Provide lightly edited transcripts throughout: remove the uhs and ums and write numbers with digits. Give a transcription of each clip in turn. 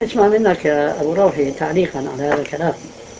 اسمع منك يا أبو روحي تعليقا على هذا الكلام.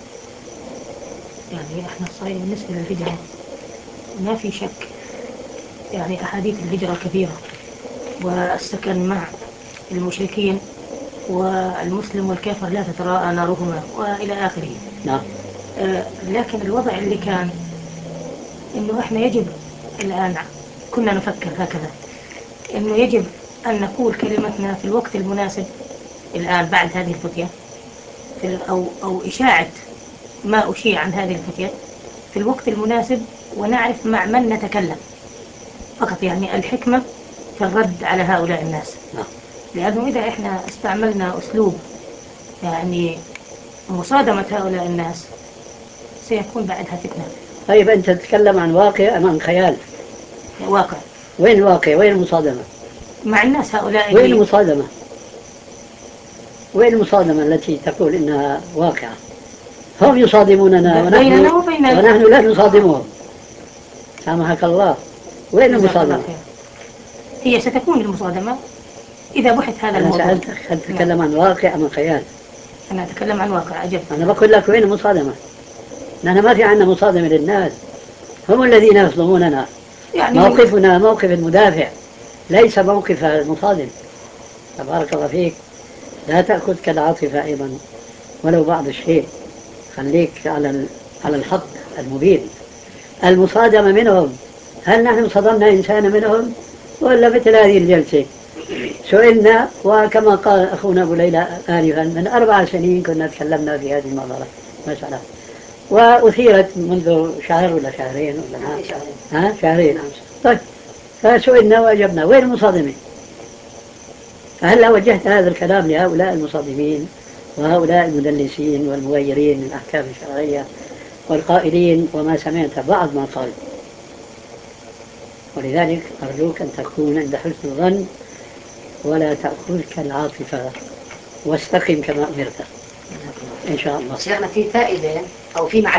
يعني احنا صحيح بالنسبة للهجرة ما في شك، يعني أحاديث الهجرة كثيرة، والسكن مع المشركين، والمسلم والكافر لا تتراءى نارهما وإلى آخره. نعم. لكن الوضع اللي كان إنه إحنا يجب الآن، كنا نفكر هكذا، إنه يجب أن نقول كلمتنا في الوقت المناسب الآن بعد هذه الفتية، أو إشاعة ما أشيع عن هذه الفتية في الوقت المناسب، ونعرف مع من نتكلم فقط. يعني الحكمة في الرد على هؤلاء الناس، نعم. لأنه إذا إحنا استعملنا أسلوب يعني مصادمة هؤلاء الناس سيكون بعدها فتنة. طيب أنت تتكلم عن واقع أم عن خيال؟ واقع. وين الواقع؟ وين المصادمة؟ مع الناس هؤلاء وين اللي المصادمة؟ وين المصادمة التي تقول إنها واقعة؟ هم يصادموننا بيننا وبين ونحن لا نصادمهم. سامحك الله. وين جزاك الله المصادمة؟ خير. هي ستكون المصادمة إذا بحث هذا أنا الموضوع. سألتك هل نعم. تتكلم عن واقع أم عن خيال؟ أنا أتكلم عن واقع. أجبت. أنا بقول لك وين المصادمة؟ نحن ما في عندنا مصادمة للناس، هم الذين يصدموننا. يعني موقفنا موقف المدافع، ليس موقف المصادم. تبارك الله فيك. لا تأخذك العاطفة أيضا ولو بعض الشيء. خليك على الحق المبين. المصادمة منهم، هل نحن صدمنا إنسانا منهم ولا مثل هذه الجلسة؟ سئلنا، وكما قال أخونا أبو ليلى آنفا من 4 سنين كنا تكلمنا في هذه المسألة، وأثيرت منذ شهر ولا شهرين ولا شهرين. طيب، فسئلنا وأجبنا. وين المصادمة؟ فهلا وجهت هذا الكلام لهؤلاء المصادمين وهؤلاء المدلسين والمغيرين للأحكام الشرعية والقائلين وما سمعت بعض ما قال. ولذلك أرجوك أن تكون عند حسن الظن ولا تأخذك العاطفة، واستقم كما أمرت إن شاء الله. شيخنا في فائدة أو في معلومة